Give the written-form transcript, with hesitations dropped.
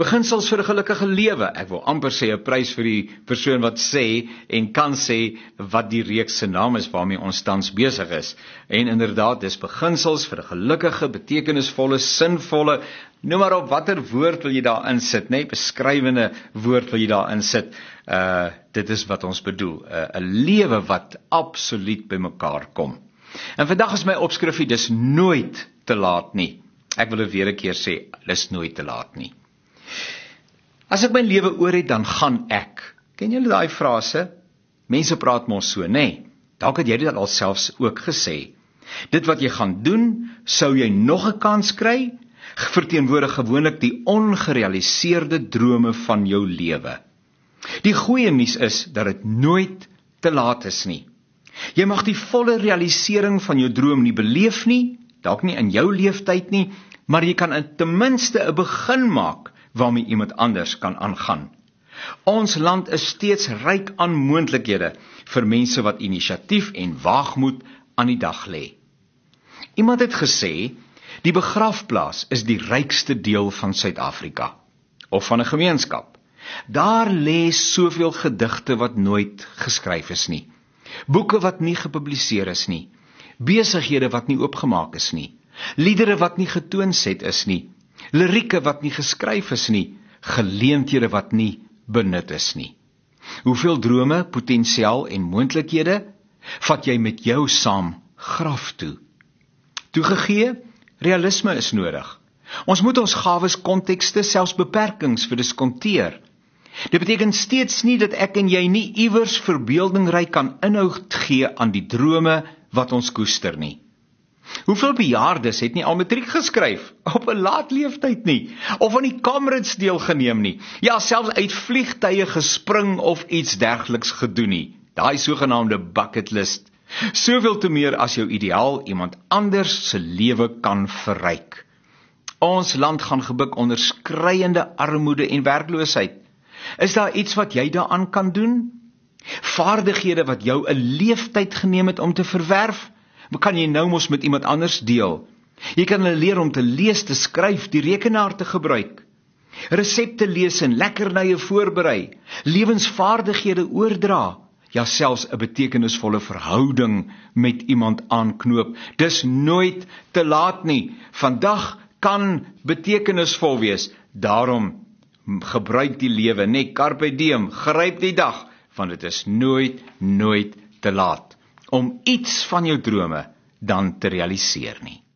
Beginsels vir 'n gelukkige lewe. Ek wil amper sê 'n prys vir die persoon wat sê en kan sê wat die reeks se naam is waarmee ons tans besig is. En inderdaad, dis beginsels vir 'n gelukkige, betekenisvolle, sinvolle, noem maar op watter woord wil jy daar insit, nee, beskrywende woord wil jy daar insit. Dit is wat ons bedoel, 'n lewe wat absoluut by mekaar kom. En vandag is my opskrifie, dis nooit te laat nie. Ek wil dit weer 'n keer sê, dis nooit te laat nie. As ek my lewe oor het, dan gaan ek. Ken julle daai frase? Mense praat mos so, nee. Dalk het jy dit al selfs ook gesê. Dit wat jy gaan doen, sou jy nog 'n kans kry, verteenwoordig gewoonlik die ongerealiseerde drome van jou lewe. Die goeie nuus is dat dit nooit te laat is nie. Jy mag die volle realisering van jou droom nie beleef nie, dalk nie in jou leeftyd nie, maar jy kan ten minste 'n begin maak waarmee iemand anders kan aangaan. Ons land is steeds ryk aan moontlikhede vir mense wat inisiatief en waagmoed aan die dag lê. Iemand het gesê, die begrafplaas is die rykste deel van Suid-Afrika, of van 'n gemeenskap. Daar lê soveel gedigte wat nooit geskryf is nie, boeke wat nie gepubliseer is nie, besighede wat nie oopgemaak is nie, liedere wat nie getoonset is nie, lirieke wat nie geskryf is nie, geleenthede wat nie benut is nie. Hoeveel drome, potensiaal en moontlikhede vat jy met jou saam graf toe? Toegegee, realisme is nodig. Ons moet ons gawes, kontekste, selfs beperkings verdiskonteer. Dit beteken steeds nie dat ek en jy nie iewers verbeeldingryk kan inhoud gee aan die drome wat ons koester nie. Hoeveel bejaardes het nie al matriek geskryf, op 'n laat leeftyd nie, of aan die Comrades deelgeneem nie, ja, selfs uit vliegtye gespring of iets dergeliks gedoen nie, daai sogenaamde bucket list. Soveel te meer as jou ideaal iemand anders se lewe kan verryk. Ons land gaan gebuk onder skreiende armoede en werkloosheid. Is daar iets wat jy daaraan kan doen? Vaardighede wat jou 'n leeftyd geneem het om te verwerf, kan jy nou mos met iemand anders deel. Jy kan hulle leer om te lees, te skryf, die rekenaar te gebruik, resepte lees en lekkernye voorberei, lewensvaardighede oordra, ja selfs 'n betekenisvolle verhouding met iemand aanknoop. Dis nooit te laat nie. Vandag kan betekenisvol wees. Daarom gebruik die lewe, nee, carpe diem, gryp die dag, want dit is nooit te laat om iets van jou drome dan te realiseer nie.